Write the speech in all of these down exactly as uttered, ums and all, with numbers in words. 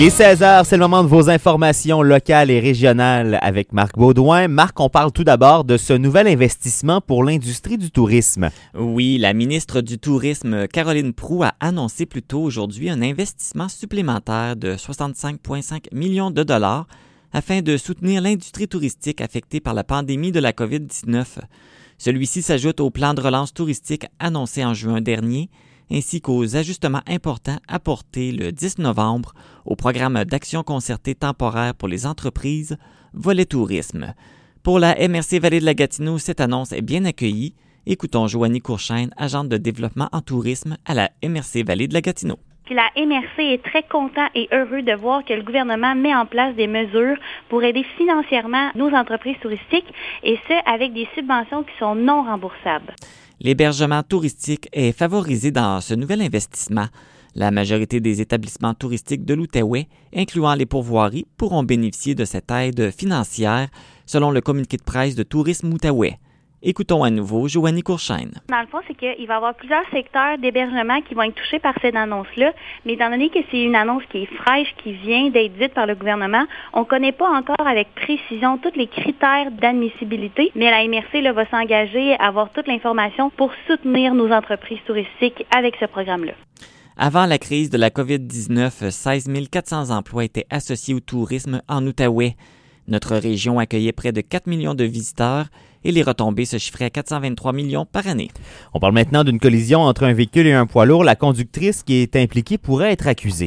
Il est seize heures, c'est le moment de vos informations locales et régionales avec Marc Baudouin. Marc, on parle tout d'abord de ce nouvel investissement pour l'industrie du tourisme. Oui, la ministre du Tourisme, Caroline Proulx, a annoncé plus tôt aujourd'hui un investissement supplémentaire de soixante-cinq virgule cinq millions de dollars afin de soutenir l'industrie touristique affectée par la pandémie de la covid dix-neuf. Celui-ci s'ajoute au plan de relance touristique annoncé en juin dernier, ainsi qu'aux ajustements importants apportés le dix novembre au programme d'action concertée temporaire pour les entreprises Volet Tourisme. Pour la M R C Vallée de la Gatineau, cette annonce est bien accueillie. Écoutons Joanie Courchaine, agente de développement en tourisme à la M R C Vallée de la Gatineau. Puis la M R C est très content et heureux de voir que le gouvernement met en place des mesures pour aider financièrement nos entreprises touristiques, et ce, avec des subventions qui sont non remboursables. L'hébergement touristique est favorisé dans ce nouvel investissement. La majorité des établissements touristiques de l'Outaouais, incluant les pourvoiries, pourront bénéficier de cette aide financière, selon le communiqué de presse de Tourisme Outaouais. Écoutons à nouveau Joanie Courchaine. Dans le fond, c'est qu'il va y avoir plusieurs secteurs d'hébergement qui vont être touchés par cette annonce-là, mais étant donné que c'est une annonce qui est fraîche, qui vient d'être dite par le gouvernement, on ne connaît pas encore avec précision tous les critères d'admissibilité, mais la M R C là, va s'engager à avoir toute l'information pour soutenir nos entreprises touristiques avec ce programme-là. Avant la crise de la covid dix-neuf, seize mille quatre cents emplois étaient associés au tourisme en Outaouais. Notre région accueillait près de quatre millions de visiteurs et les retombées se chiffraient à quatre cent vingt-trois millions par année. On parle maintenant d'une collision entre un véhicule et un poids lourd. La conductrice qui est impliquée pourrait être accusée.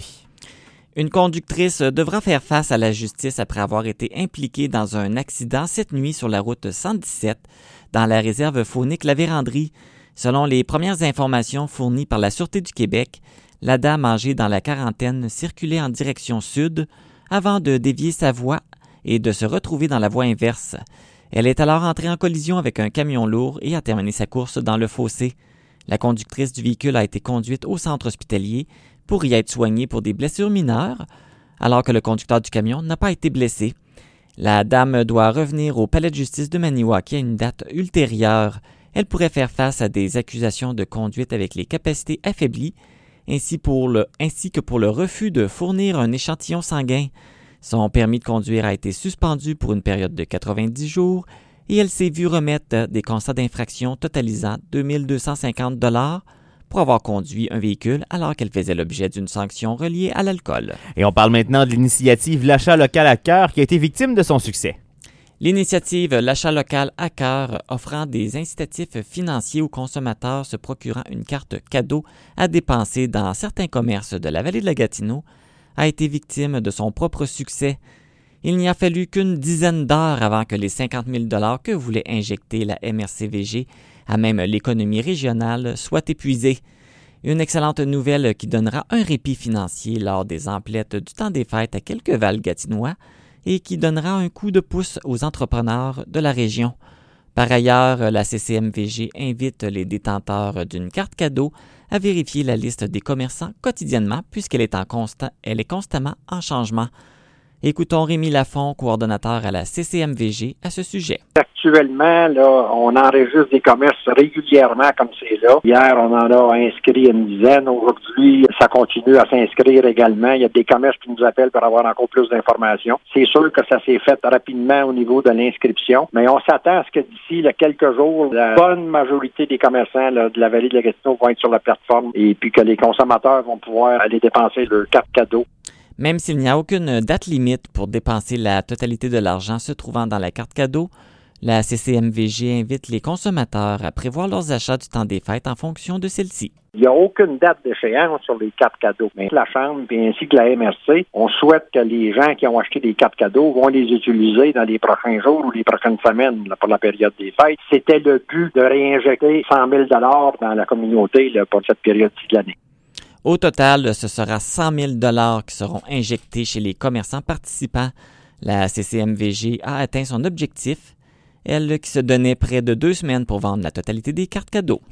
Une conductrice devra faire face à la justice après avoir été impliquée dans un accident cette nuit sur la route cent dix-sept dans la réserve faunique La Vérandrie. Selon les premières informations fournies par la Sûreté du Québec, la dame âgée dans la quarantaine circulait en direction sud avant de dévier sa voie et de se retrouver dans la voie inverse. Elle est alors entrée en collision avec un camion lourd et a terminé sa course dans le fossé. La conductrice du véhicule a été conduite au centre hospitalier pour y être soignée pour des blessures mineures, alors que le conducteur du camion n'a pas été blessé. La dame doit revenir au palais de justice de Maniwaki à une date ultérieure. Elle pourrait faire face à des accusations de conduite avec les capacités affaiblies, ainsi, pour le, ainsi que pour le refus de fournir un échantillon sanguin. Son permis de conduire a été suspendu pour une période de quatre-vingt-dix jours et elle s'est vue remettre des constats d'infraction totalisant deux mille deux cent cinquante dollars pour avoir conduit un véhicule alors qu'elle faisait l'objet d'une sanction reliée à l'alcool. Et on parle maintenant de l'initiative L'achat local à cœur qui a été victime de son succès. L'initiative L'achat local à cœur, offrant des incitatifs financiers aux consommateurs se procurant une carte cadeau à dépenser dans certains commerces de la vallée de la Gatineau, a été victime de son propre succès. Il n'y a fallu qu'une dizaine d'heures avant que les cinquante mille dollars que voulait injecter la M R C V G à même l'économie régionale soient épuisés. Une excellente nouvelle qui donnera un répit financier lors des emplettes du temps des fêtes à quelques Val-Gatinois et qui donnera un coup de pouce aux entrepreneurs de la région. Par ailleurs, la C C M V G invite les détenteurs d'une carte cadeau à vérifier la liste des commerçants quotidiennement puisqu'elle est, en constant, elle est constamment en changement. Écoutons Rémi Lafont, coordonnateur à la C C M V G, à ce sujet. Actuellement, là, on enregistre des commerces régulièrement comme c'est là. Hier, on en a inscrit une dizaine. Aujourd'hui, ça continue à s'inscrire également. Il y a des commerces qui nous appellent pour avoir encore plus d'informations. C'est sûr que ça s'est fait rapidement au niveau de l'inscription, mais on s'attend à ce que d'ici là, quelques jours, la bonne majorité des commerçants là, de la vallée de la Gatineau vont être sur la plateforme et puis que les consommateurs vont pouvoir aller dépenser leur carte cadeau. Même s'il n'y a aucune date limite pour dépenser la totalité de l'argent se trouvant dans la carte cadeau, la C C M V G invite les consommateurs à prévoir leurs achats du temps des fêtes en fonction de celle-ci. Il n'y a aucune date d'échéance sur les cartes cadeaux. Mais la Chambre et ainsi que la M R C, on souhaite que les gens qui ont acheté des cartes cadeaux vont les utiliser dans les prochains jours ou les prochaines semaines là, pour la période des fêtes. C'était le but de réinjecter cent mille dollars dans la communauté là, pour cette période-ci de l'année. Au total, ce sera cent mille dollars qui seront injectés chez les commerçants participants. La C C M V G a atteint son objectif, elle qui se donnait près de deux semaines pour vendre la totalité des cartes cadeaux.